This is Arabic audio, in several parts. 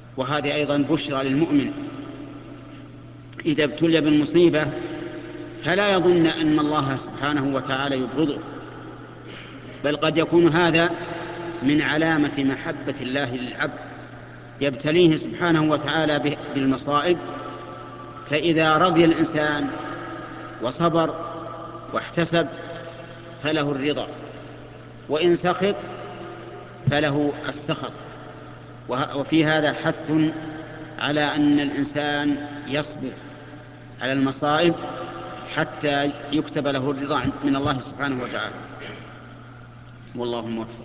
وهذه أيضا بشرى للمؤمن إذا ابتلي بالمصيبة فلا يظن أن الله سبحانه وتعالى يبغضه، بل قد يكون هذا من علامة محبة الله للعبد، يبتليه سبحانه وتعالى بالمصائب، فإذا رضي الإنسان وصبر واحتسب فله الرضا، وإن سخط فله السخط. وفي هذا حث على أن الإنسان يصبر على المصائب حتى يكتب له الرضا من الله سبحانه وتعالى، والله موفق.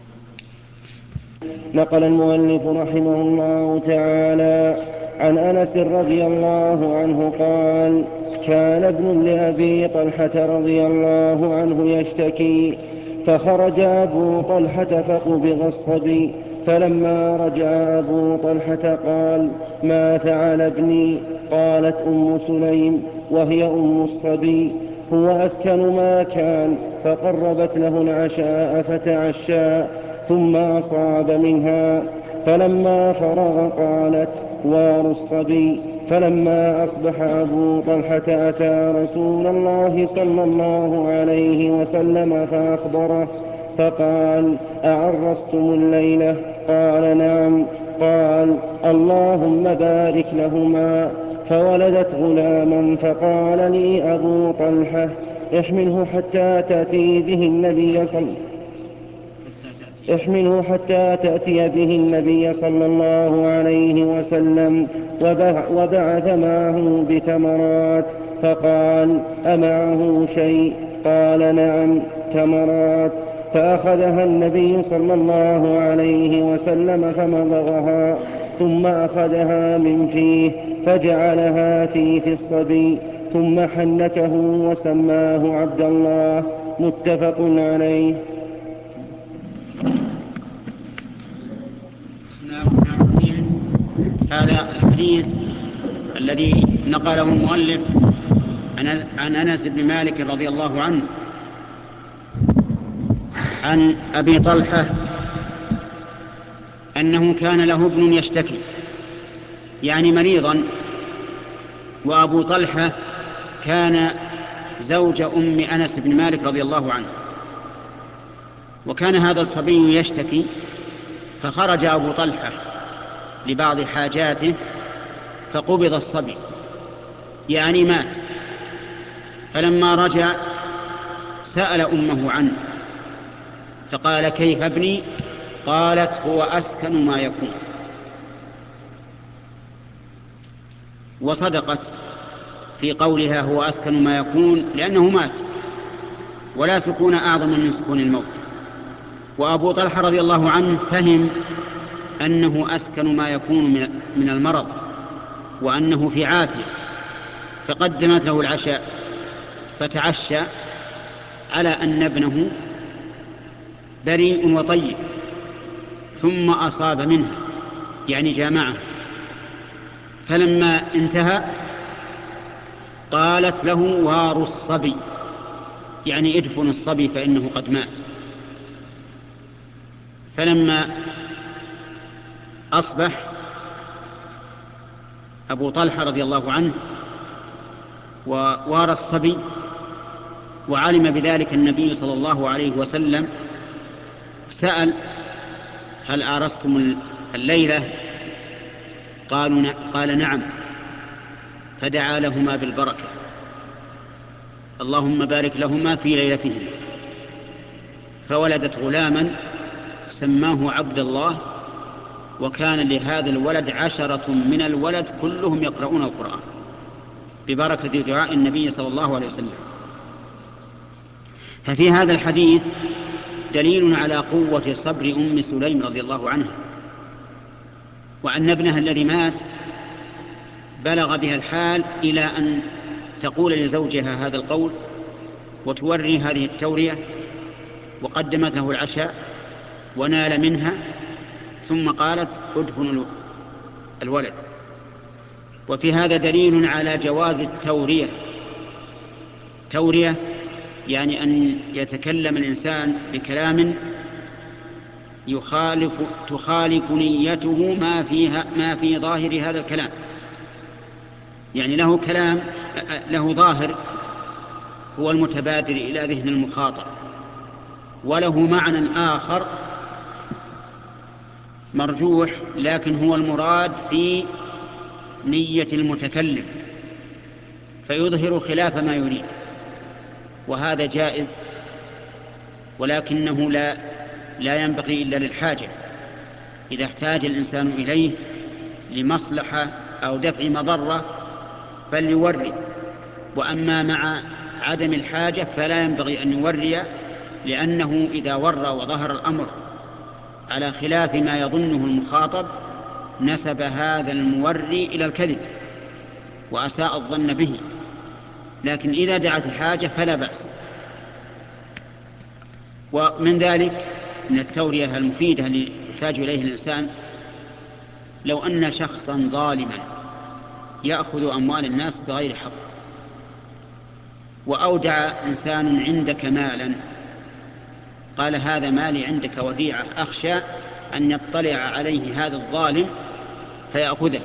نقل المؤلف رحمه الله تعالى عن أنس رضي الله عنه قال: كان ابن لأبي طلحة رضي الله عنه يشتكي، فخرج أبو طلحة فقبض الصبي، فلما رجع أبو طلحة قال: ما فعل ابني؟ قالت أم سليم وهي أم الصبي: هو أسكن ما كان. فقربت له العشاء فتعشى ثم أصاب منها، فلما فرغ قالت: وار الصبي. فلما أصبح أبو طلحة أتى رسول الله صلى الله عليه وسلم فأخبره، فقال: أعرستم الليلة؟ قال: نعم. قال: اللهم بارك لهما. فولدت غلاما، فقال لي أبو طلحة: احمله حتى تأتي به النبي صلى الله عليه وسلم، وبعث معه بتمرات، فقال: أمعه شيء؟ قال: نعم، تمرات. فأخذها النبي صلى الله عليه وسلم فمضغها، ثم أخذها من فيه فجعلها في الصبي، ثم حنكه وسماه عبد الله. متفق عليه. هذا الحديث الذي نقله المؤلف عن أنس بن مالك رضي الله عنه عن أبي طلحة أنه كان له ابن يشتكي، يعني مريضا، وأبو طلحة كان زوج أم أنس بن مالك رضي الله عنه، وكان هذا الصبي يشتكي، فخرج أبو طلحة لبعض حاجاته فقبض الصبي، يعني مات. فلما رجع سأل أمه عنه فقال: كيف ابني؟ قالت: هو أسكن ما يكون. وصدقت في قولها هو أسكن ما يكون، لأنه مات، ولا سكون أعظم من سكون الموت. وأبو طلحة رضي الله عنه فهم أنه أسكن ما يكون من المرض، وأنه في عافية، فقدمت له العشاء فتعشى على أن ابنه بريء وطيب، ثم أصاب منها، يعني جامعه. فلما انتهى قالت له: وار الصبي، يعني ادفن الصبي فإنه قد مات. فلما أصبح أبو طلحة رضي الله عنه ووار الصبي وعلم بذلك النبي صلى الله عليه وسلم، سأل: هل أعرستم الليلة؟ قال: نعم. فدعا لهما بالبركة: اللهم بارك لهما في ليلتهم. فولدت غلاما سماه عبد الله، وكان لهذا الولد 10 من الولد كلهم يقرؤون القرآن ببركة دعاء النبي صلى الله عليه وسلم. ففي هذا الحديث دليل على قوة صبر أم سليم رضي الله عنها، وأن ابنها الذي مات بلغ بها الحال إلى أن تقول لزوجها هذا القول وتوري هذه التورية، وقدمت له العشاء ونال منها، ثم قالت: ادفن الولد. وفي هذا دليل على جواز التورية. تورية يعني أن يتكلم الإنسان بكلام تخالف نيته ما في ظاهر هذا الكلام. يعني له كلام، له ظاهر هو المتبادر إلى ذهن المخاطب، وله معنى آخر مرجوح لكن هو المراد في نية المتكلم، فيظهر خلاف ما يريد، وهذا جائز، ولكنه لا ينبغي إلا للحاجة. إذا احتاج الإنسان إليه لمصلحة أو دفع مضرة فليوري، وأما مع عدم الحاجة فلا ينبغي أن يوري، لأنه إذا ورى وظهر الأمر على خلاف ما يظنه المخاطب نسب هذا الموري إلى الكذب وأساء الظن به. لكن إذا دعت الحاجة فلا بأس. ومن ذلك من التورية المفيدة اللي يحتاج إليه الإنسان، لو أن شخصا ظالما يأخذ أموال الناس بغير حق، وأودع إنسان عندك مالا، قال هذا مالي عندك وديعة، أخشى أن يطلع عليه هذا الظالم فيأخذه،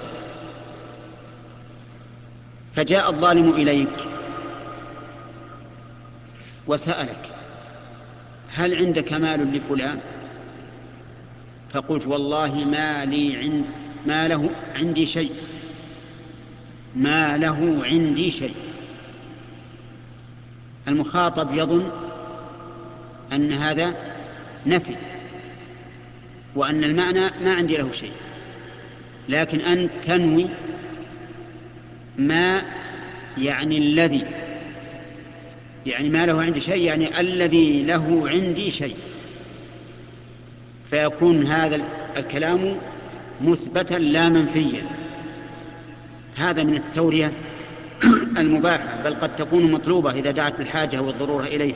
فجاء الظالم إليك وسألك هل عندك مال لفلان؟ فقلت والله ما له عندي شيء، ما له عندي شيء. المخاطب يظن أن هذا نفي، وأن المعنى ما عندي له شيء، لكن أنت تنوي ما يعني الذي، يعني ما له عندي شيء يعني الذي له عندي شيء، فيكون هذا الكلام مثبتا لا منفيا. هذا من التورية المباحة، بل قد تكون مطلوبة إذا دعت الحاجة والضرورة إليها،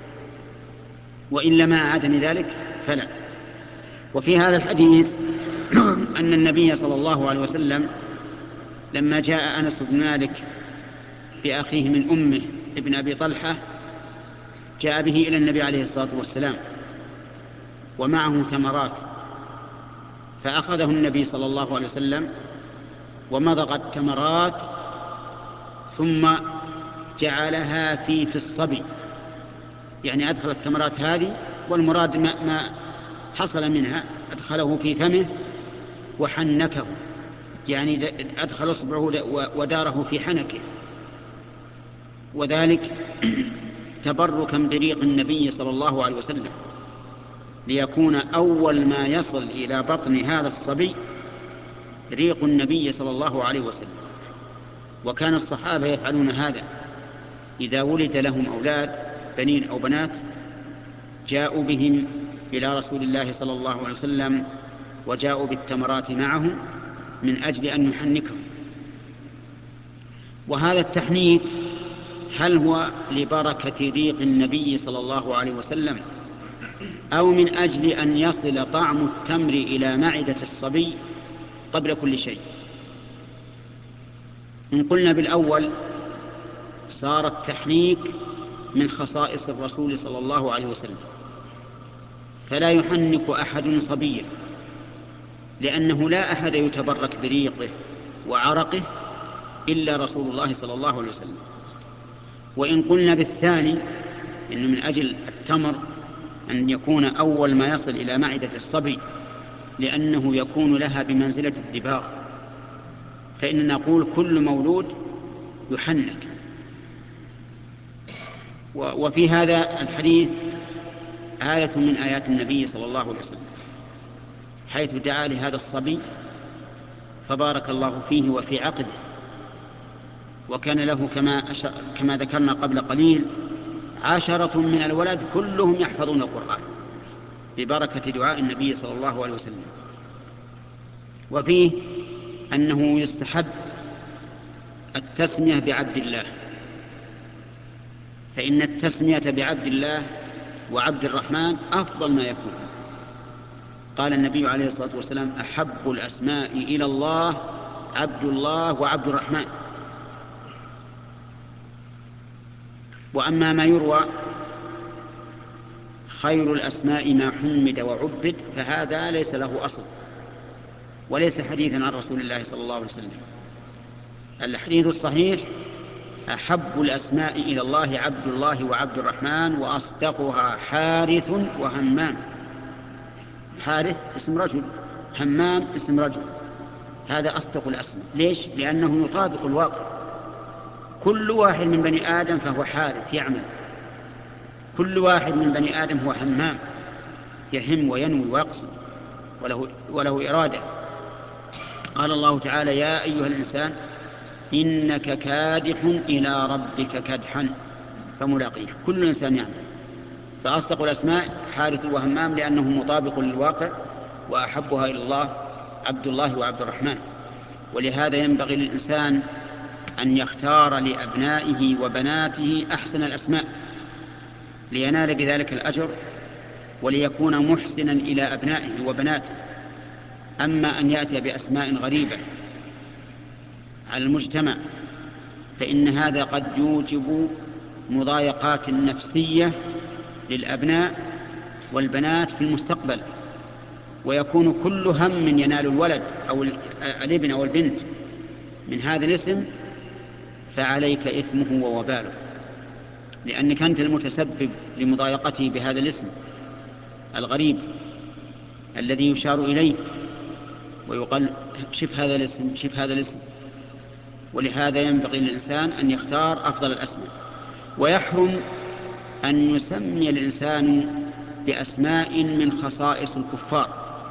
وإلا مع عدم ذلك فلا. وفي هذا الحديث أن النبي صلى الله عليه وسلم لما جاء أنس بن مالك بأخيه من أمه ابن أبي طلحة جاء به إلى النبي عليه الصلاة والسلام ومعه تمرات، فأخذه النبي صلى الله عليه وسلم ومضغ التمرات ثم جعلها في الصبي، يعني أدخل التمرات هذه، والمراد ما حصل منها أدخله في فمه وحنكه، يعني أدخل إصبعه وداره في حنكه، وذلك تبركا بريق النبي صلى الله عليه وسلم، ليكون أول ما يصل إلى بطن هذا الصبي ريق النبي صلى الله عليه وسلم. وكان الصحابة يفعلون هذا إذا ولد لهم أولاد بنين أو بنات جاءوا بهم إلى رسول الله صلى الله عليه وسلم وجاءوا بالتمرات معهم من أجل أن يحنكهم. وهذا التحنيك هل هو لبركة ريق النبي صلى الله عليه وسلم أو من أجل أن يصل طعم التمر إلى معدة الصبي قبل كل شيء؟ إن قلنا بالأول صار التحنيك من خصائص الرسول صلى الله عليه وسلم، فلا يحنك أحد صبيا، لأنه لا أحد يتبرك بريقه وعرقه إلا رسول الله صلى الله عليه وسلم. وإن قلنا بالثاني إنه من أجل التمر أن يكون أول ما يصل إلى معدة الصبي، لأنه يكون لها بمنزلة الدباغ، فإننا نقول كل مولود يحنك. وفي هذا الحديث آية من آيات النبي صلى الله عليه وسلم، حيث دعا لهذا الصبي فبارك الله فيه وفي عقده، وكان له كما ذكرنا قبل قليل 10 من الولد كلهم يحفظون القرآن ببركة دعاء النبي صلى الله عليه وسلم. وفيه أنه يستحب التسمية بعبد الله، فإن التسمية بعبد الله وعبد الرحمن أفضل ما يكون. قال النبي عليه الصلاة والسلام أحب الأسماء إلى الله عبد الله وعبد الرحمن. وأما ما يروى خير الأسماء ما حمد وعبد، فهذا ليس له أصل وليس حديثا عن رسول الله صلى الله عليه وسلم. الحديث الصحيح: أحب الأسماء إلى الله عبد الله وعبد الرحمن، وأصدقها حارث وهمام. حارث اسم رجل، همام اسم رجل، هذا أصدق الأسماء. ليش؟ لأنه يطابق الواقع. كل واحد من بني آدم فهو حارث يعمل، كل واحد من بني آدم هو همام يهم وينوي ويقصد وله إرادة. قال الله تعالى: يا أيها الإنسان إنك كادح إلى ربك كدحا فملاقيه. كل إنسان يعمل. فأصدق الأسماء حارث وهمام لأنه مطابق للواقع، وأحبها إلى الله عبد الله وعبد الرحمن. ولهذا ينبغي للإنسان أن يختار لأبنائه وبناته أحسن الأسماء لينال بذلك الأجر وليكون محسنا إلى أبنائه وبناته. أما أن يأتي بأسماء غريبة على المجتمع فإن هذا قد يوجب مضايقات نفسية للأبناء والبنات في المستقبل، ويكون كل هم ينال الولد أو الابن أو البنت من هذا الاسم فعليك إثمه ووباله، لأنك أنت المتسبب لمضايقته بهذا الاسم الغريب الذي يشار إليه ويقال: شف هذا الاسم، شف هذا الاسم. ولهذا ينبغي للإنسان أن يختار أفضل الأسماء. ويحرم أن يسمي الإنسان بأسماء من خصائص الكفار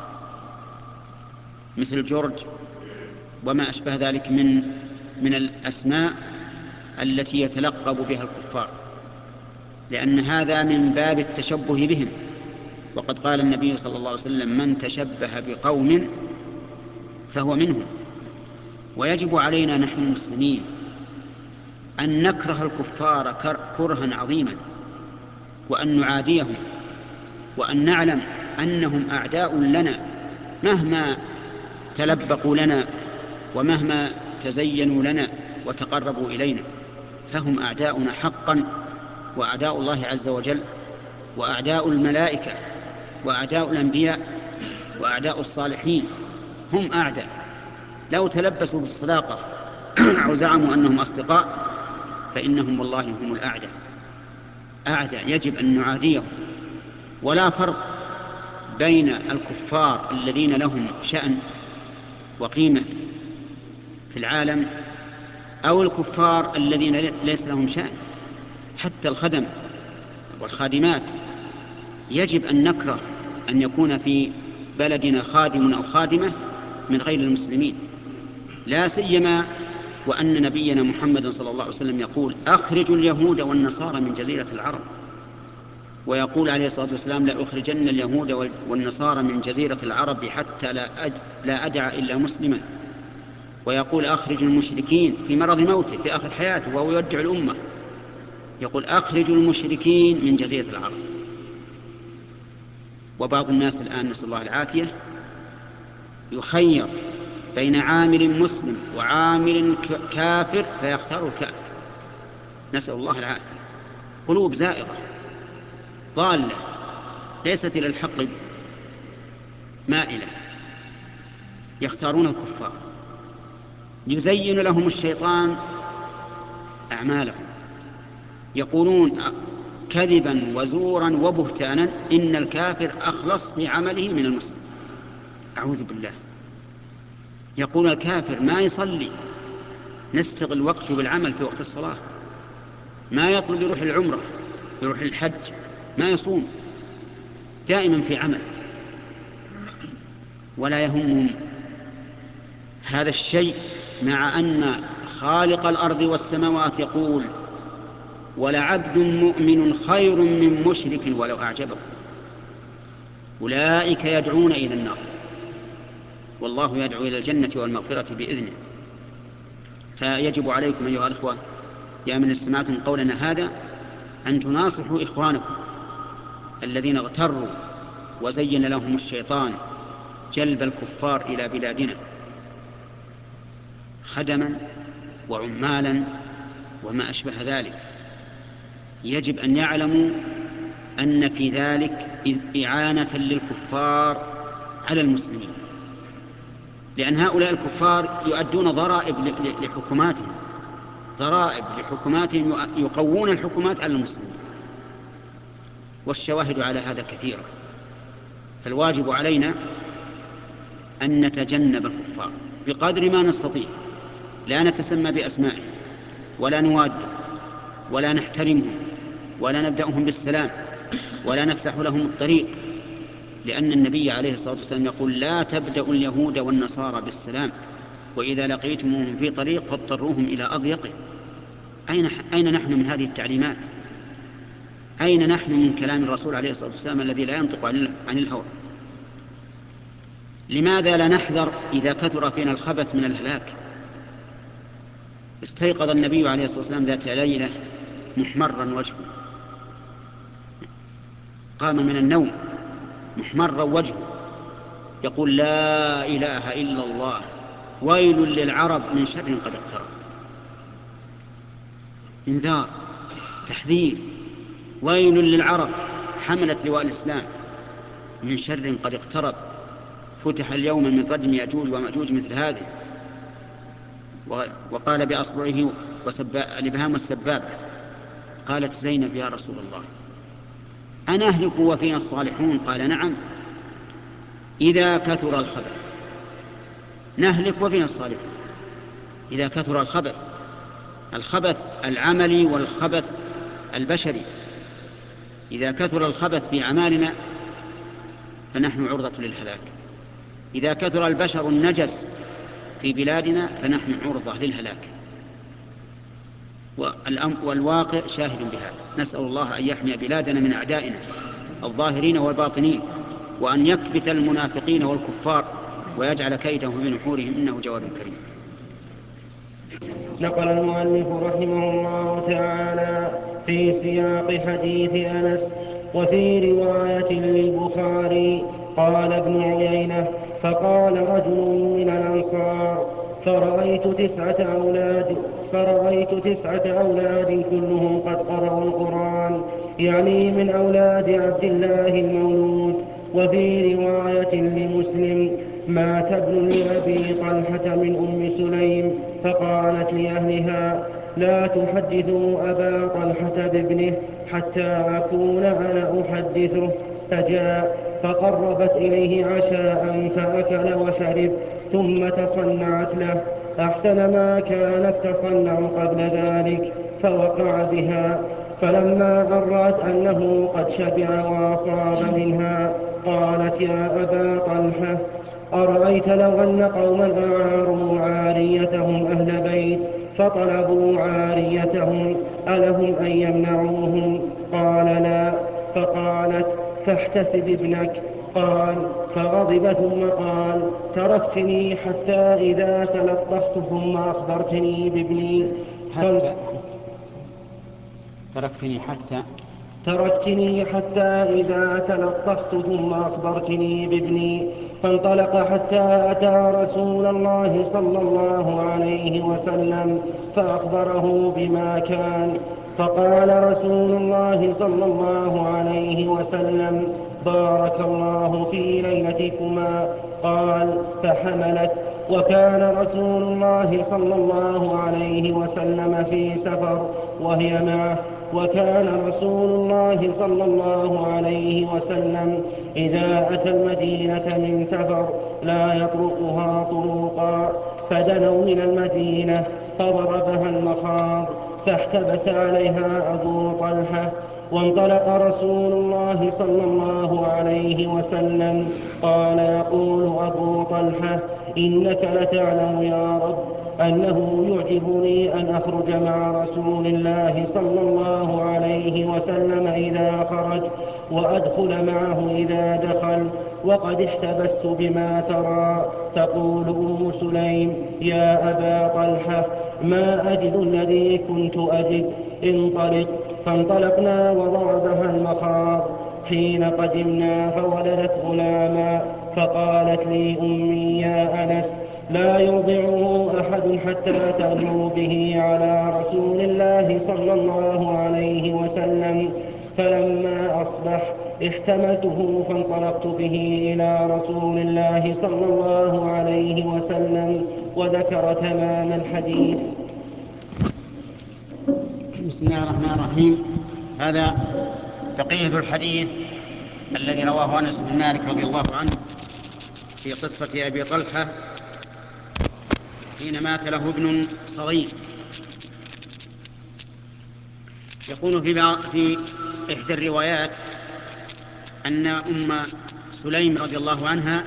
مثل جورج وما أشبه ذلك من الأسماء التي يتلقب بها الكفار، لأن هذا من باب التشبه بهم. وقد قال النبي صلى الله عليه وسلم: من تشبه بقوم فهو منهم. ويجب علينا نحن المسلمين أن نكره الكفار كرها عظيما، وأن نعاديهم، وأن نعلم أنهم أعداء لنا مهما تلبقوا لنا ومهما تزينوا لنا وتقربوا إلينا، فهم أعداؤنا حقا، وأعداء الله عز وجل، وأعداء الملائكة، وأعداء الأنبياء، وأعداء الصالحين. هم أعداء. لو تلبسوا بالصداقة أو زعموا أنهم أصدقاء فإنهم والله هم الأعداء. أعداء يجب أن نعاديهم. ولا فرق بين الكفار الذين لهم شأن وقيمة في العالم أو الكفار الذين ليس لهم شأن. حتى الخدم والخادمات يجب أن نكره أن يكون في بلدنا خادم أو خادمة من غير المسلمين، لا سيما وأن نبينا محمد صلى الله عليه وسلم يقول: أخرجوا اليهود والنصارى من جزيرة العرب. ويقول عليه الصلاة والسلام: لا أخرجن اليهود والنصارى من جزيرة العرب حتى لا أدع إلا مسلما. ويقول: أخرج المشركين في مرض موته في آخر حياته وهو يودع الأمة، يقول: أخرجوا المشركين من جزيرة العرب. وبعض الناس الآن نسأل الله العافية يخير بين عامل مسلم وعامل كافر فيختار الكافر، نسأل الله العافية. قلوب زائغة ضالة ليست إلى الحق مائلة، يختارون الكفار. يزين لهم الشيطان أعمالهم، يقولون كذبا وزورا وبهتانا إن الكافر أخلص بعمله من المسلم. أعوذ بالله. يقول الكافر ما يصلي، نستغل وقته بالعمل في وقت الصلاة، ما يطلب يروح العمرة يروح الحج، ما يصوم، دائما في عمل، ولا يهمهم هذا الشيء، مع أن خالق الأرض والسماوات يقول: ولعبد مؤمن خير من مشرك ولو أعجبه. أولئك يدعون إلى النار والله يدعو إلى الجنة والمغفرة بإذنه. فيجب عليكم أيها الأخوة يا من استمعتم قولنا هذا أن تناصحوا إخوانكم الذين اغتروا وزين لهم الشيطان جلب الكفار إلى بلادنا خدما وعمالا وما أشبه ذلك. يجب أن يعلموا أن في ذلك إعانة للكفار على المسلمين، لأن هؤلاء الكفار يؤدون ضرائب لحكوماتهم يقوون الحكومات على المسلمين، والشواهد على هذا كثيرة. فالواجب علينا أن نتجنب الكفار بقدر ما نستطيع، لا نتسمى بأسمائهم ولا نوادهم ولا نحترمهم ولا نبدأهم بالسلام ولا نفسح لهم الطريق، لأن النبي عليه الصلاة والسلام يقول: لا تبدأوا اليهود والنصارى بالسلام، وإذا لقيتموهم في طريق فاضطروهم إلى أضيقه. أين نحن من هذه التعليمات؟ أين نحن من كلام الرسول عليه الصلاة والسلام الذي لا ينطق عن الهوى؟ لماذا لا نحذر إذا كثر فينا الخبث من الهلاك؟ استيقظ النبي عليه الصلاة والسلام ذات ليلة محمرا وجهه، قام من النوم محمرا وجهه يقول: لا إله إلا الله، ويل للعرب من شر قد اقترب. انذار، تحذير، ويل للعرب حملة لواء الإسلام من شر قد اقترب، فتح اليوم من ردم يأجوج ومأجوج مثل هذه. وقال بأصبعه الإبهام والسبابة. قالت زينب: يا رسول الله، أنهلك وفينا الصالحون؟ قال: نعم، إذا كثر الخبث نهلك وفينا الصالحون. إذا كثر الخبث العملي والخبث البشري، إذا كثر الخبث في أعمالنا فنحن عرضة للهلاك. إذا كثر البشر النجس في بلادنا فنحن عرضة للهلاك، والواقع شاهد بهذا. نسأل الله أن يحمي بلادنا من أعدائنا الظاهرين والباطنين، وأن يكبت المنافقين والكفار ويجعل كيدهم بنحورهم، إنه جواد كريم. نقل المؤلف رحمه الله تعالى في سياق حديث أنس: وفي رواية للبخاري قال ابن عيينة: فقال رجل من الأنصار: فرأيت تسعة أولاد كلهم قد قرأوا القرآن، يعني من أولاد عبد الله المولود. وفي رواية لمسلم: مات ابن لأبي طلحة من أم سليم، فقالت لأهلها: لا تحدثوا أبا طلحة بابنه حتى أكون أنا أحدثه. فجاء فقربت إليه عشاء فأكل وشرب، ثم تصنعت له أحسن ما كانت تصنع قبل ذلك، فوقع بها. فلما أن رأت أنه قد شبع وأصاب منها قالت: يا أبا طلحة، أرأيت لو أن قوما أعاروا عاريتهم أهل بيت فطلبوا عاريتهم ألهم أن يمنعوهم؟ قال: لا. فقالت: فاحتسب ابنك. قال: فغضب ثم قال: تركتني حتى إذا تلطخت ثم أخبرتني بابني. تركتني حتى إذا تلطخت ثم أخبرتني بابني. فانطلق حتى أتى رسول الله صلى الله عليه وسلم فأخبره بما كان. فقال رسول الله صلى الله عليه وسلم: بارك الله في ليلتكما. قال: فحملت. وكان رسول الله صلى الله عليه وسلم في سفر وهي معه. وكان رسول الله صلى الله عليه وسلم إذا أتى المدينة من سفر لا يطرقها طروقا. فدنوا من المدينة فضربها المخاض، فاحتبس عليها أبو طلحة. وانطلق رسول الله صلى الله عليه وسلم. قال يقول أبو طلحة: إنك لتعلم يا رب أنه يعجبني أن أخرج مع رسول الله صلى الله عليه وسلم إذا خرج، وأدخل معه إذا دخل، وقد احتبست بما ترى. تقول أم سليم: يا أبا طلحة، ما أجد الذي كنت أجد، انطلق. فانطلقنا وضربها المخاض. حين قدمنا فولدت غلاما، فقالت لي أمي: يا أنس، لا يرضعه أحد حتى تغلو به على رسول الله صلى الله عليه وسلم. فلما أصبح احتملته فانطلقت به إلى رسول الله صلى الله عليه وسلم وذكر تمام الحديث. بسم الله الرحمن الرحيم. هذا بقية الحديث الذي رواه أنس بن مالك رضي الله عنه في قصة أبي طلحة حين مات له ابن صغير. يقول في إحدى الروايات أن أم سليم رضي الله عنها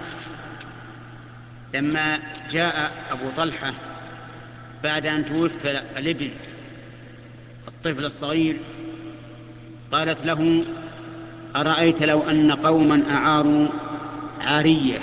لما جاء أبو طلحة بعد أن توفى الابن الطفل الصغير قالت له: أرأيت لو أن قوما أعاروا عارية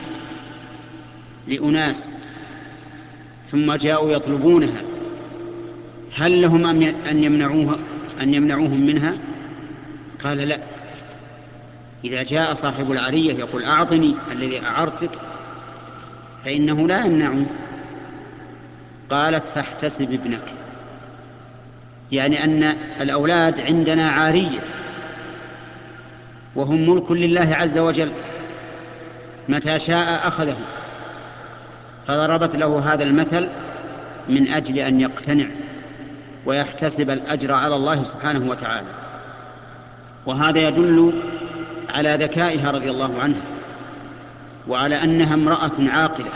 لأناس ثم جاءوا يطلبونها هل لهم أن يمنعوهم منها؟ قال: لا. إذا جاء صاحب العارية يقول: أعطني الذي أعرتك، فإنه لا يمنعه. قالت: فاحتسب ابنك، يعني أن الأولاد عندنا عارية وهم ملك لله عز وجل، متى شاء أخذه. فضربت له هذا المثل من أجل أن يقتنع ويحتسب الأجر على الله سبحانه وتعالى. وهذا يدل على ذكائها رضي الله عنها، وعلى أنها امرأة عاقلة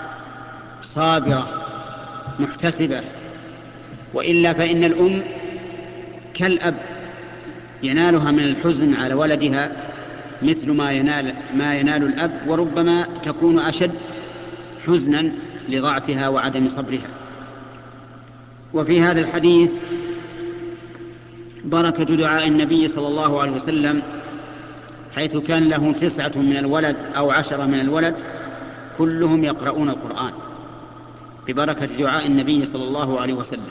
صابرة محتسبة. وإلا فإن الأم كالأب ينالها من الحزن على ولدها مثل ما ينال الأب، وربما تكون أشد حزنا لضعفها وعدم صبرها. وفي هذا الحديث بركة دعاء النبي صلى الله عليه وسلم، حيث كان له 9 من الولد أو 10 من الولد كلهم يقرؤون القرآن ببركة دعاء النبي صلى الله عليه وسلم.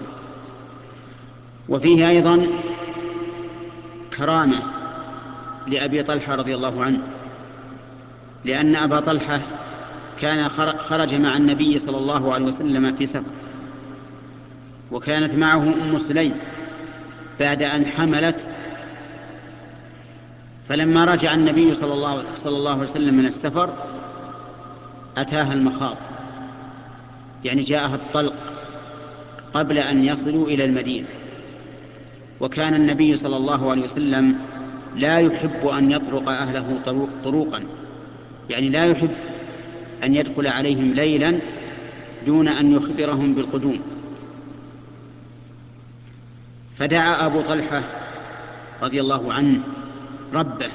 وفيه أيضا كرامة لأبي طلحة رضي الله عنه، لأن أبا طلحة كان خرج مع النبي صلى الله عليه وسلم في سفر، وكانت معه أم سليم بعد أن حملت. فلما رجع النبي صلى الله عليه وسلم من السفر أتاها المخاض، يعني جاءها الطلق قبل أن يصلوا إلى المدينة. وكان النبي صلى الله عليه وسلم لا يحب أن يطرق أهله طروقا، يعني لا يحب أن يدخل عليهم ليلا دون أن يخبرهم بالقدوم. فدعا أبو طلحة رضي الله عنه ربه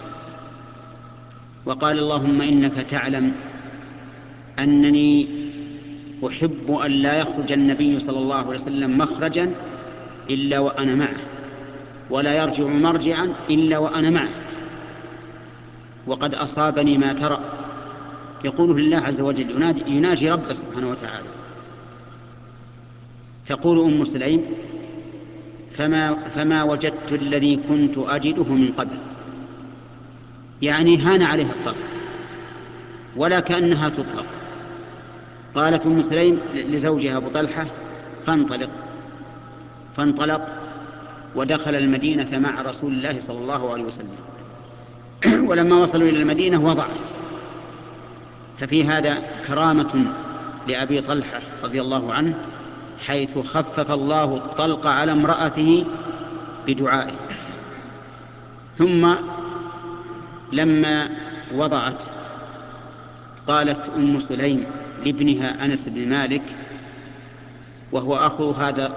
وقال: اللهم إنك تعلم أنني أحب أن لا يخرج النبي صلى الله عليه وسلم مخرجا إلا وأنا معه، ولا يرجع مرجعا إلا وأنا معه، وقد أصابني ما ترى. يقوله لله عز وجل، يناجي ربه سبحانه وتعالى. تقول أم سليم: فما وجدت الذي كنت أجده من قبل، يعني هان عليها الطلق ولا كأنها تطلق. قالت أم سليم لزوجها أبو طلحة: فانطلق ودخل المدينة مع رسول الله صلى الله عليه وسلم. ولما وصلوا إلى المدينة وضعت. ففي هذا كرامة لأبي طلحة رضي الله عنه، حيث خفف الله الطلق على امرأته بدعائه. ثم لما وضعت قالت أم سليم لابنها أنس بن مالك، وهو أخو هذا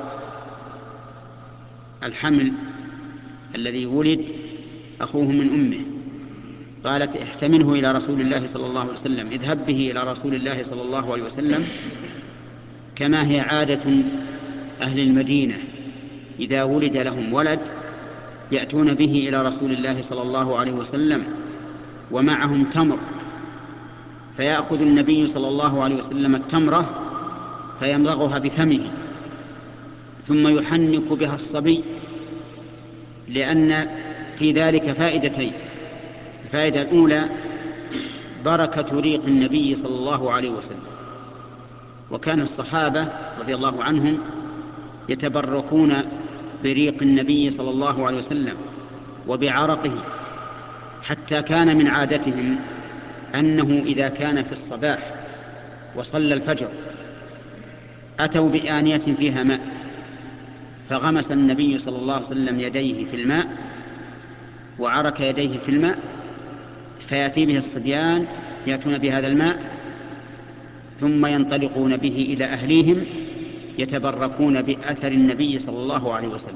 الحمل الذي ولد، أخوه من أمه، قالت: احتمله إلى رسول الله صلى الله عليه وسلم، اذهب به إلى رسول الله صلى الله عليه وسلم، كما هي عادة أهل المدينة إذا ولد لهم ولد يأتون به إلى رسول الله صلى الله عليه وسلم ومعهم تمر، فيأخذ النبي صلى الله عليه وسلم التمرة فيمضغها بفمه ثم يحنك بها الصبي، لأن في ذلك فائدتين: الفائدة الأولى بركة ريق النبي صلى الله عليه وسلم، وكان الصحابة رضي الله عنهم يتبركون بريق النبي صلى الله عليه وسلم، وبعرقه، حتى كان من عادتهم أنه إذا كان في الصباح وصلى الفجر أتوا بآنية فيها ماء، فغمس النبي صلى الله عليه وسلم يديه في الماء وعرك يديه في الماء، فيأتي به الصبيان يأتون بهذا الماء ثم ينطلقون به إلى أهليهم يتبركون بأثر النبي صلى الله عليه وسلم.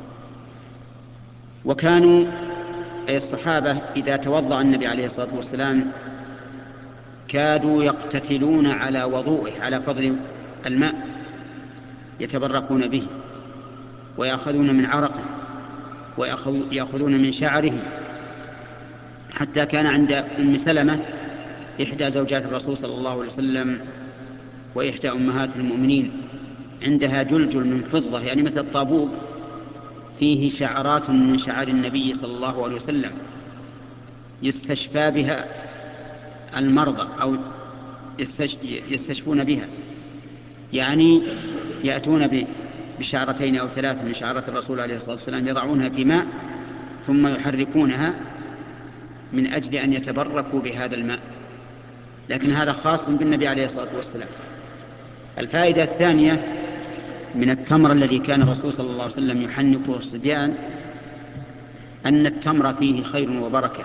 وكانوا أي الصحابة إذا توضأ النبي عليه الصلاة والسلام كادوا يقتتلون على وضوئه، على فضل الماء، يتبركون به ويأخذون من عرقه ويأخذون من شعره، حتى كان عند أم سلمة إحدى زوجات الرسول صلى الله عليه وسلم وإحدى أمهات المؤمنين عندها جلجل من فضة، يعني مثل الطابوق، فيه شعرات من شعر النبي صلى الله عليه وسلم يستشفى بها المرضى أو يستشفون بها، يعني يأتون بشعرتين أو ثلاث من شعرات الرسول عليه الصلاة والسلام يضعونها في ماء ثم يحركونها من أجل أن يتبركوا بهذا الماء، لكن هذا خاص بالنبي عليه الصلاة والسلام. الفائدة الثانية من التمر الذي كان الرسول صلى الله عليه وسلم يحنكه الصبيان أن التمر فيه خير وبركة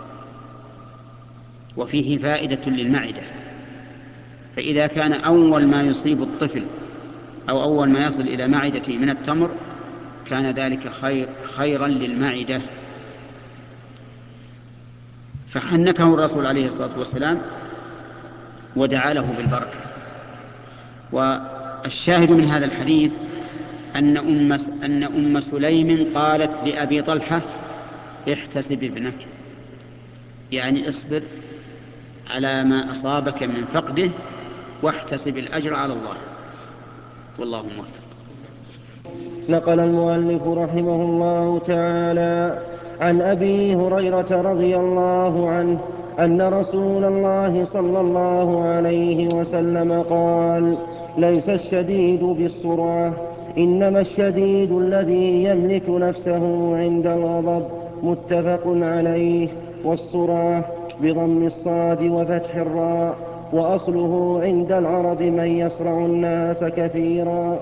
وفيه فائدة للمعدة، فإذا كان أول ما يصيب الطفل أو أول ما يصل إلى معدته من التمر كان ذلك خيرا للمعدة، فحنكه الرسول عليه الصلاة والسلام ودعا له بالبركة. والشاهد من هذا الحديث أن أم سليم قالت لأبي طلحة: احتسب ابنك، يعني اصبر على ما أصابك من فقده واحتسب الأجر على الله، والله موفق. نقل المؤلف رحمه الله تعالى عن أبي هريرة رضي الله عنه أن رسول الله صلى الله عليه وسلم قال: ليس الشديد بالسرعة، إنما الشديد الذي يملك نفسه عند الغضب. متفق عليه. والسرعة بضم الصاد وفتح الراء، وأصله عند العرب من يسرع الناس كثيرا.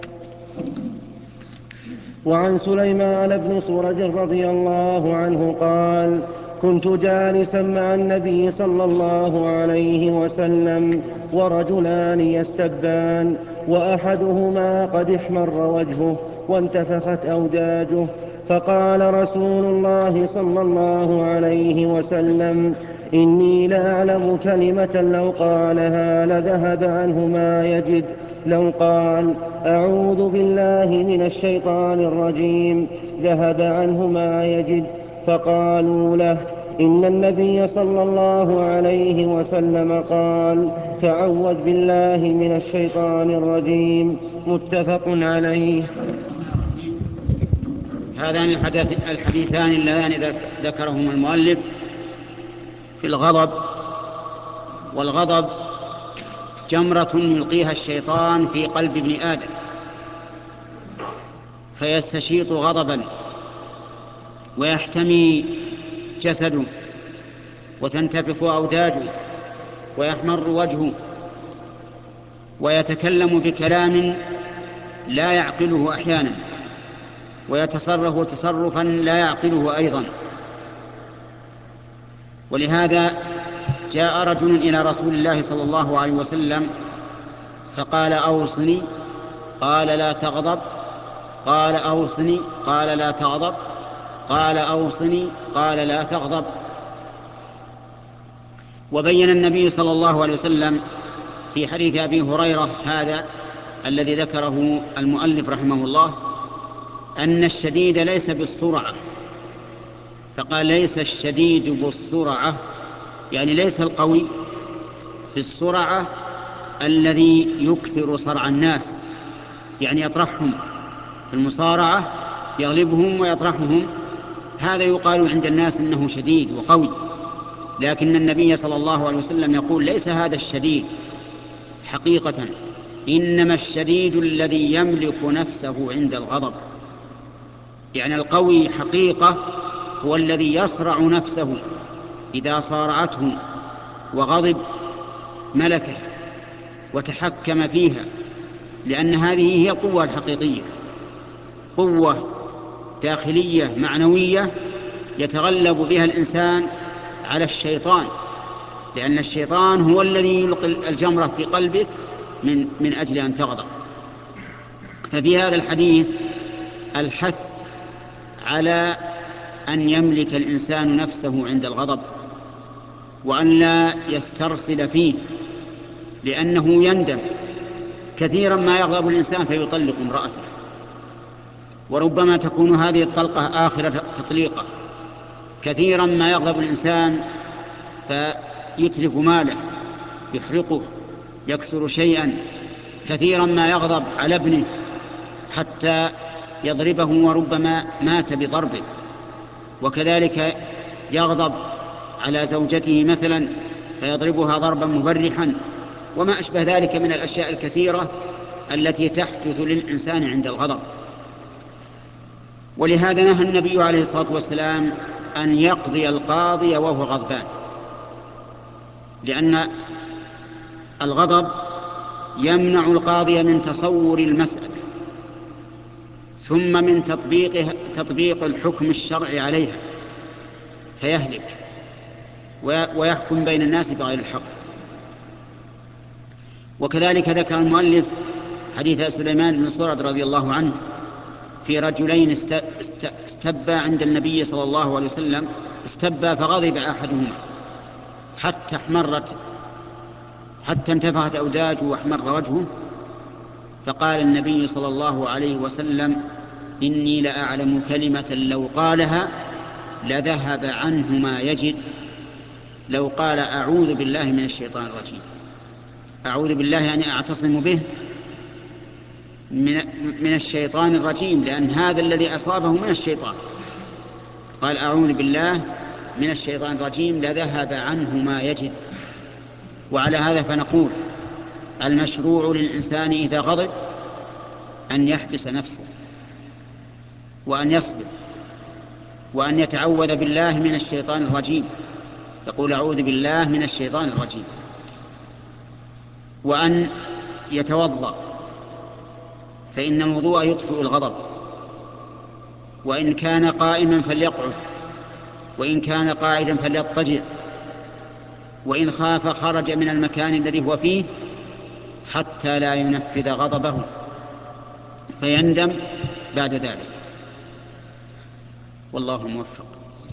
وعن سليمان بن سرج رضي الله عنه قال: كنت جالسا مع النبي صلى الله عليه وسلم ورجلان يستبان، وأحدهما قد احمر وجهه وانتفخت أوداجه، فقال رسول الله صلى الله عليه وسلم: إني لأعلم كلمة لو قالها لذهب عنه ما يجد، لو قال: أعوذ بالله من الشيطان الرجيم، ذهب عنه ما يجد. فقالوا له: إن النبي صلى الله عليه وسلم قال: تعوذ بالله من الشيطان الرجيم. متفق عليه. هذان الحديثان اللذان ذكرهما المؤلف في الغضب. والغضب جمرة يلقيها الشيطان في قلب ابن آدم فيستشيط غضبا ويحتمي جسده وتنتفخ أوداجه ويحمر وجهه ويتكلم بكلام لا يعقله أحيانا ويتصرف تصرفا لا يعقله أيضا. ولهذا جاء رجل إلى رسول الله صلى الله عليه وسلم فقال: أوصني. قال: لا تغضب. قال: أوصني. قال: لا تغضب. قال: أوصني. قال: لا تغضب. وبين النبي صلى الله عليه وسلم في حديث أبي هريرة هذا الذي ذكره المؤلف رحمه الله أن الشديد ليس بالسرعة، فقال: ليس الشديد بالسرعة، يعني ليس القوي بالسرعة الذي يكثر صرع الناس، يعني يطرحهم في المصارعة يغلبهم ويطرحهم، هذا يقال عند الناس إنه شديد وقوي. لكن النبي صلى الله عليه وسلم يقول: ليس هذا الشديد حقيقة، إنما الشديد الذي يملك نفسه عند الغضب. يعني القوي حقيقة هو الذي يصرع نفسه إذا صارعته وغضب ملكه وتحكم فيها، لأن هذه هي القوة الحقيقية، قوة داخلية معنوية يتغلب بها الإنسان على الشيطان، لأن الشيطان هو الذي يلقي الجمرة في قلبك من أجل أن تغضب. ففي هذا الحديث الحث على أن يملك الإنسان نفسه عند الغضب وأن لا يسترسل فيه، لأنه يندم. كثيرا ما يغضب الإنسان فيطلق امرأته، وربما تكون هذه الطلقة آخر تطليقه. كثيرا ما يغضب الإنسان فيتلف ماله، يحرقه، يكسر شيئا. كثيرا ما يغضب على ابنه حتى يضربه وربما مات بضربه. وكذلك يغضب على زوجته مثلا فيضربها ضربا مبرحا، وما أشبه ذلك من الأشياء الكثيرة التي تحدث للإنسان عند الغضب. ولهذا نهى النبي عليه الصلاة والسلام أن يقضي القاضي وهو غضبان، لأن الغضب يمنع القاضي من تصور المسألة ثم من تطبيق الحكم الشرعي عليها، فيهلك ويحكم بين الناس بغير الحق. وكذلك ذكر المؤلف حديث سليمان بن سرد رضي الله عنه في رجلين استبا عند النبي صلى الله عليه وسلم، استبا فغضب أحدهما حتى انتفخت أوداجه واحمر وجهه، فقال النبي صلى الله عليه وسلم: إني لأعلم كلمة لو قالها لذهب عنه ما يجد، لو قال أعوذ بالله من الشيطان الرجيم. أعوذ بالله يعني أعتصم به من الشيطان الرجيم، لأن هذا الذي أصابه من الشيطان. قال أعوذ بالله من الشيطان الرجيم لذهب عنه ما يجد. وعلى هذا فنقول المشروع للإنسان إذا غضب أن يحبس نفسه وأن يصبر وأن يتعوذ بالله من الشيطان الرجيم، يقول أعوذ بالله من الشيطان الرجيم، وأن يتوضأ، فإن الوضوء يطفئ الغضب، وإن كان قائما فليقعد، وإن كان قاعدا فليضطجع، وإن خاف خرج من المكان الذي هو فيه حتى لا ينفذ غضبه فيندم بعد ذلك. والله الموفق.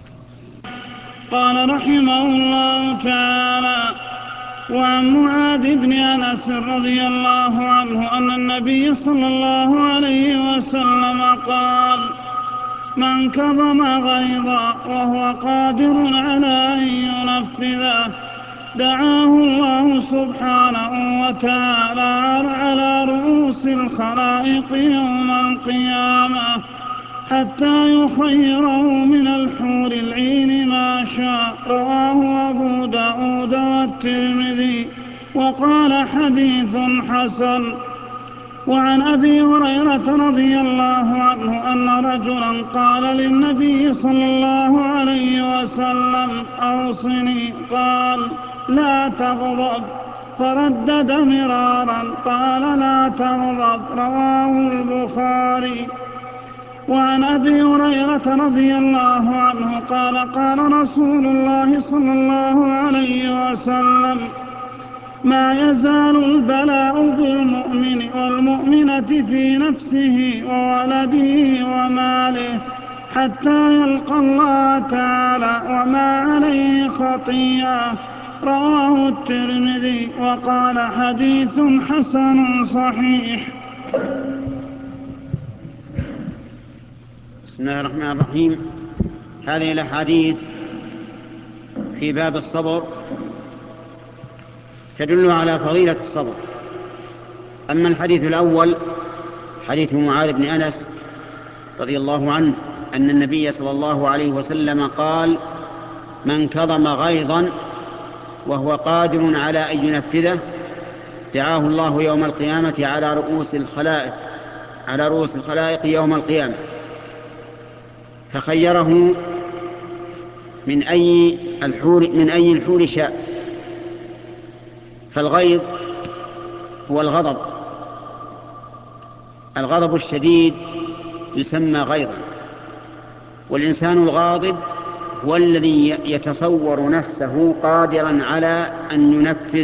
قال رحمه الله تعالى: وعن معاذ بن أنس رضي الله عنه أن النبي صلى الله عليه وسلم قال: من كظم غيظا وهو قادر على أن ينفذه دعاه الله سبحانه وتعالى على رؤوس الخلائق يوم القيامة حتى يخيره من الحور العين ما شاء. رواه أبو داود والترمذي وقال حديث حسن. وعن أبي هريرة رضي الله عنه أن رجلا قال للنبي صلى الله عليه وسلم: أوصني. قال: لا تغضب. فردد مرارا قال: لا تغضب. رواه البخاري. وعن أبي هريرة رضي الله عنه قال: قال رسول الله صلى الله عليه وسلم: ما يزال البلاء بالمؤمن والمؤمنة في نفسه وولده وماله حتى يلقى الله تعالى وما عليه خطيئة. رواه الترمذي وقال حديث حسن صحيح. بسم الله الرحمن الرحيم. هذه الأحاديث في باب الصبر تدل على فضيلة الصبر. أما الحديث الأول حديث معاذ بن أنس رضي الله عنه أن النبي صلى الله عليه وسلم قال: من كظم غيظا وهو قادر على أن ينفذه دعاه الله يوم القيامة على رؤوس الخلائق يوم القيامة، فخيره من أي الحور شاء. فالغيظ هو الغضب الشديد يسمى غيظا. والإنسان الغاضب هو الذي يتصور نفسه قادرا على أن ينفذ،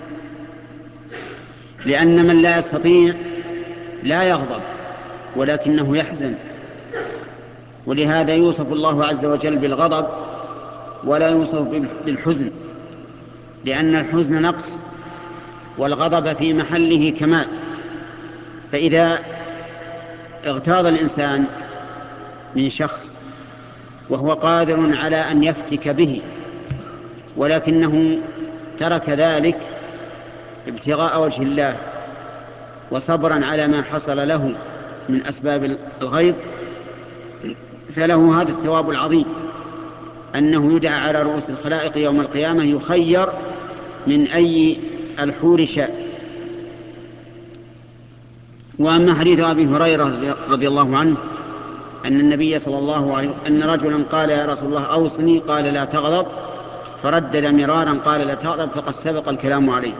لأن من لا يستطيع لا يغضب ولكنه يحزن. ولهذا يوصف الله عز وجل بالغضب ولا يوصف بالحزن، لأن الحزن نقص والغضب في محله كمال. فإذا اغتاظ الإنسان من شخص وهو قادر على أن يفتك به ولكنه ترك ذلك ابتغاء وجه الله وصبرا على ما حصل له من أسباب الغيظ، فله هذا الثواب العظيم، أنه يدعى على رؤوس الخلائق يوم القيامة يخير من أي الحور شاء. وأما حديث أبي هريرة رضي الله عنه أن النبي صلى الله عليه وسلم أن رجلا قال يا رسول الله أوصني، قال لا تغضب، فردد مرارا قال لا تغضب، فقد سبق الكلام عليه.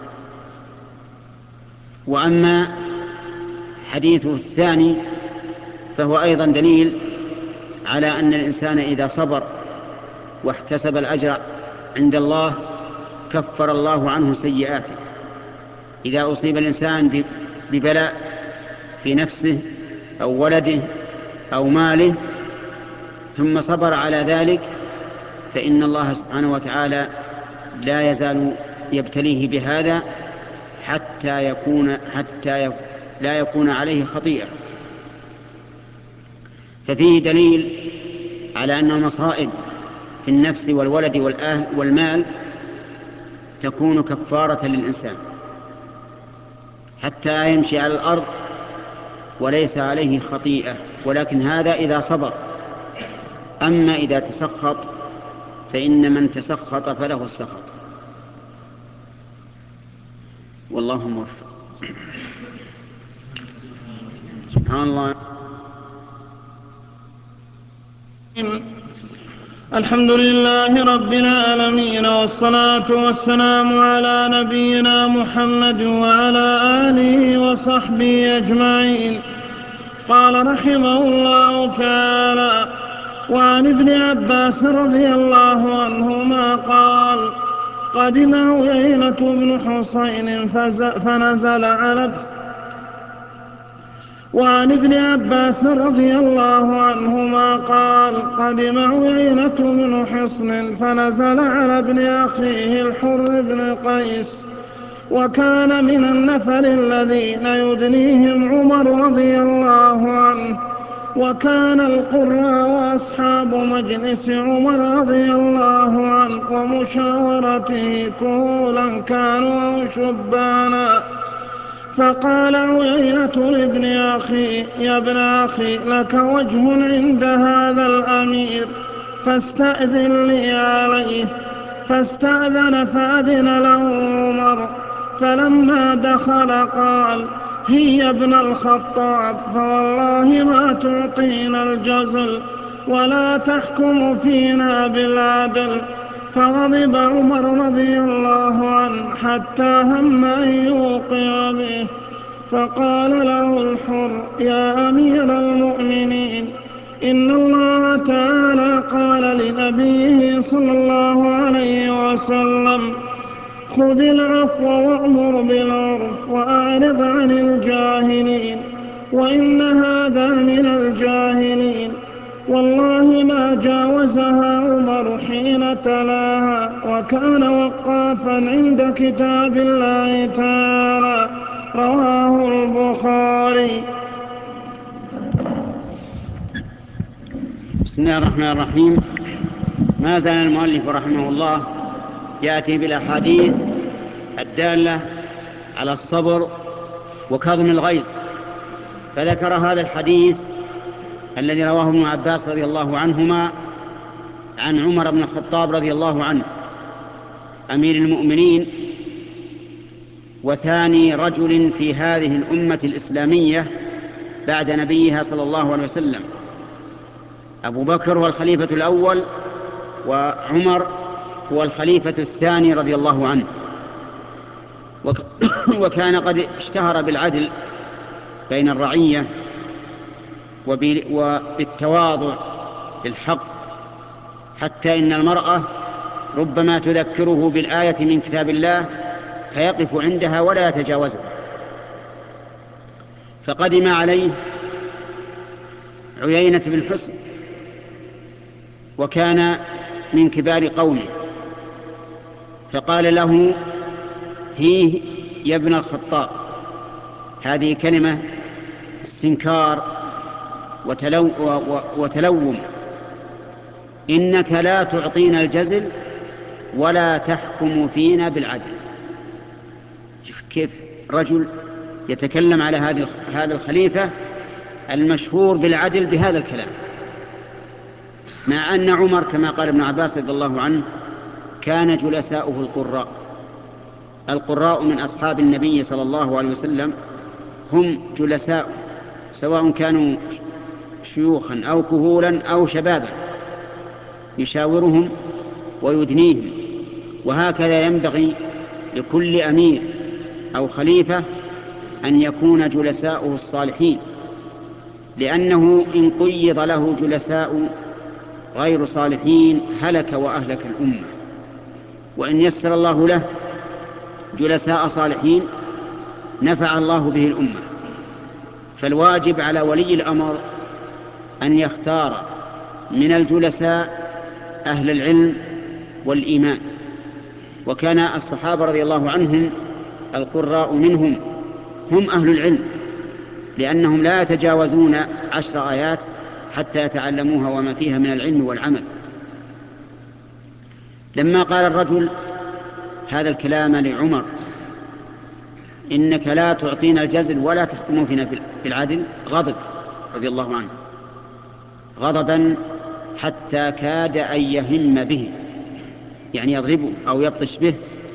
وأما حديثه الثاني فهو أيضا دليل على أن الإنسان إذا صبر واحتسب الأجر عند الله كفر الله عنه سيئاته. إذا أصيب الإنسان ببلاء في نفسه أو ولده أو ماله ثم صبر على ذلك فإن الله سبحانه وتعالى لا يزال يبتليه بهذا حتى لا يكون عليه خطيئة. ففيه دليل على أن المصائب في النفس والولد والأهل والمال تكون كفارة للإنسان حتى يمشي على الأرض وليس عليه خطيئة، ولكن هذا إذا صبر. أما إذا تسخط فإن من تسخط فله السخط، والله موفق. سبحان الله. الحمد لله رب العالمين، والصلاة والسلام على نبينا محمد وعلى آله وصحبه أجمعين. قال رحمه الله تعالى: وعن ابن عباس رضي الله عنهما قال: قدم عيينة بن حصين فنزل على وعن ابن عباس رضي الله عنهما قال: قدم عيينة بن حصن فنزل على ابن أخيه الحر بن قيس، وكان من النفر الذين يدنيهم عمر رضي الله عنه، وكان القراء وأصحاب مجلس عمر رضي الله عنه ومشاورته كهولا كانوا أو شبانا. فقال عيينة لابن أخي: يا ابن أخي، لك وجه عند هذا الأمير فاستأذن لي عليه. فاستأذن فأذن له عمر، فلما دخل قال: هي ابن الخطاب، فوالله ما تعطينا الجزل ولا تحكم فينا بالعدل. فغضب عمر رضي الله عنه حتى هم أن يوقع به. فقال له الحر: يا أمير المؤمنين، إن الله تعالى قال لنبيه صلى الله عليه وسلم: خذ العفو وأمر بالعرف وأعرض عن الجاهلين، وإن هذا من الجاهلين. والله ما جاوزها عمر حين تلاها، وكان وقافا عند كتاب الله تعالى. رواه البخاري. بسم الله الرحمن الرحيم. ما زال المؤلف رحمه الله يأتي بالأحاديث الدالة على الصبر وكظم الغيظ، فذكر هذا الحديث الذي رواه ابن عباس رضي الله عنهما عن عمر بن الخطاب رضي الله عنه أمير المؤمنين وثاني رجل في هذه الأمة الإسلامية بعد نبيها صلى الله عليه وسلم. أبو بكر هو الخليفة الأول وعمر هو الخليفة الثاني رضي الله عنه، وكان قد اشتهر بالعدل بين الرعية وبالتواضع للحق، حتى إن المرأة ربما تذكره بالآية من كتاب الله فيقف عندها ولا يتجاوزها. فقدم عليه عيينة بن حصن، وكان من كبار قومه، فقال له: هيه يا ابن الخطاب. هذه كلمة استنكار وتلوم. إنك لا تعطينا الجزل ولا تحكم فينا بالعدل. شوف كيف رجل يتكلم على هذا الخليفة المشهور بالعدل بهذا الكلام، مع أن عمر كما قال ابن عباس رضي الله عنه كان جلساؤه القراء من أصحاب النبي صلى الله عليه وسلم هم جلساء، سواء كانوا شيوخا أو كهولا أو شبابا، يشاورهم ويدنيهم. وهكذا ينبغي لكل أمير أو خليفة أن يكون جلساؤه الصالحين، لأنه إن قيض له جلساء غير صالحين هلك وأهلك الأمة، وإن يسر الله له جلساء صالحين نفع الله به الأمة. فالواجب على ولي الأمر أن يختار من الجلساء أهل العلم والإيمان، وكان الصحابة رضي الله عنهم القراء منهم هم أهل العلم، لأنهم لا يتجاوزون 10 آيات حتى يتعلموها وما فيها من العلم والعمل. لما قال الرجل هذا الكلام لعمر: إنك لا تعطينا الجزل ولا تحكم فينا بالعدل، غضب رضي الله عنه غضبا حتى كاد أن يهم به، يعني يضربه أو يبطش به.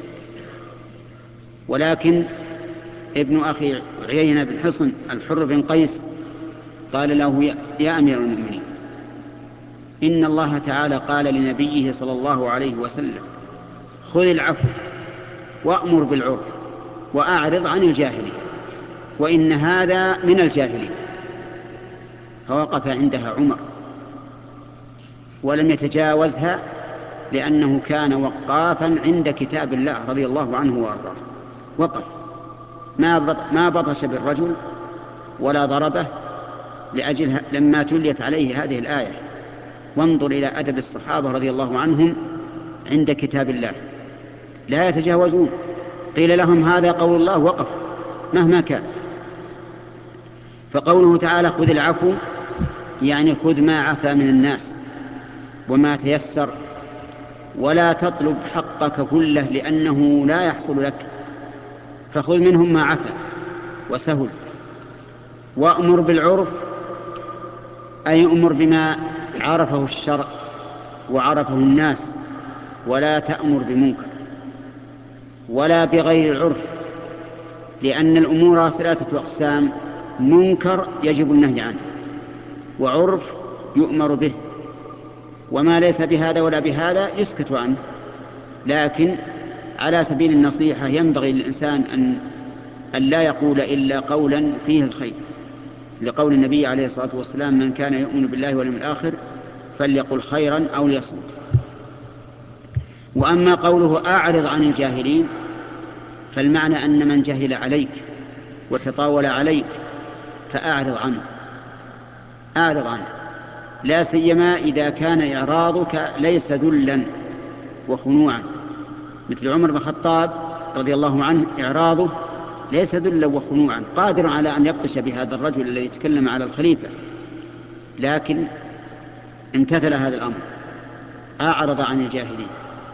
ولكن ابن أخي عيينة بن حصن الحر بن قيس قال له: يا أمير المؤمنين، إن الله تعالى قال لنبيه صلى الله عليه وسلم: خذ العفو وأمر بالعرف وأعرض عن الجاهلين، وإن هذا من الجاهلين. فوقف عندها عمر ولم يتجاوزها، لأنه كان وقافا عند كتاب الله رضي الله عنه وأرضاه، وقف ما بطش بالرجل ولا ضربه لأجل لما تليت عليه هذه الآية. وانظر إلى أدب الصحابة رضي الله عنهم عند كتاب الله، لا يتجاوزون. قيل لهم هذا قول الله، وقف مهما كان. فقوله تعالى: خذ العفو، يعني خذ ما عفا من الناس وما تيسر، ولا تطلب حقك كله لأنه لا يحصل لك، فخذ منهم ما عفا وسهل. وأمر بالعرف، أي أمر بما عرفه الشرع وعرفه الناس، ولا تأمر بمنكر ولا بغير العرف، لأن الأمور 3 أقسام: منكر يجب النهي عنه، وعرف يؤمر به، وما ليس بهذا ولا بهذا يسكت عنه. لكن على سبيل النصيحة ينبغي للإنسان أن لا يقول إلا قولا فيه الخير، لقول النبي عليه الصلاة والسلام: من كان يؤمن بالله واليوم الآخر فليقل خيرا أو ليصمت. وأما قوله أعرض عن الجاهلين، فالمعنى أن من جهل عليك وتطاول عليك فأعرض عنه، لا سيما إذا كان إعراضك ليس ذلا وخنوعا، مثل عمر بن الخطاب رضي الله عنه إعراضه ليس ذلا وخنوعا، قادر على أن يبطش بهذا الرجل الذي تكلم على الخليفة، لكن امتثل هذا الأمر، أعرض عن الجاهلين.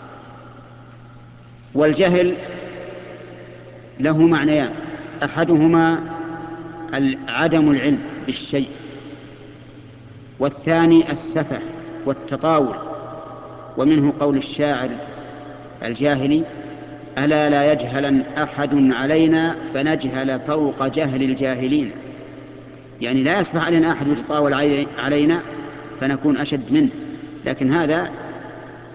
والجهل له معنيان: أحدهما عدم العلم بالشيء، والثاني السفه والتطاول. ومنه قول الشاعر الجاهلي: ألا لا يجهلن أحد علينا فنجهل فوق جهل الجاهلين، يعني لا يسمح علينا أحد يتطاول علينا فنكون أشد منه. لكن هذا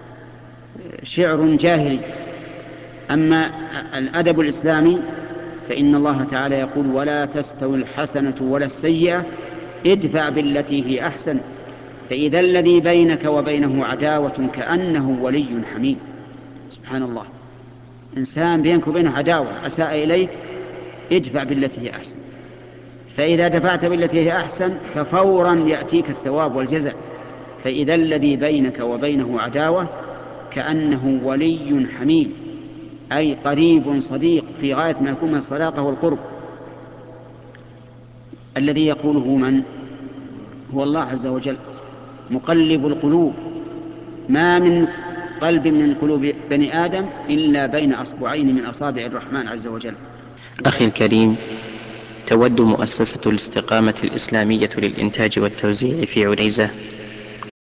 شعر جاهلي. أما الأدب الإسلامي فإن الله تعالى يقول: ولا تستوي الحسنة ولا السيئة ادفع بالتي هي أحسن فإذا الذي بينك وبينه عداوة كأنه ولي حميم. سبحان الله، إنسان بينك وبينه عداوة، أساء إليك، ادفع بالتي هي أحسن، فإذا دفعت بالتي هي أحسن ففورا يأتيك الثواب والجزاء. فإذا الذي بينك وبينه عداوة كأنه ولي حميم، أي قريب صديق في غاية ما يكون من الصداقة والقرب. الذي يقوله من؟ هو الله عز وجل مقلب القلوب. ما من قلب من قلوب بني آدم إلا بين أصبعين من أصابع الرحمن عز وجل. أخي الكريم، تود مؤسسة الاستقامة الإسلامية للإنتاج والتوزيع في عنيزة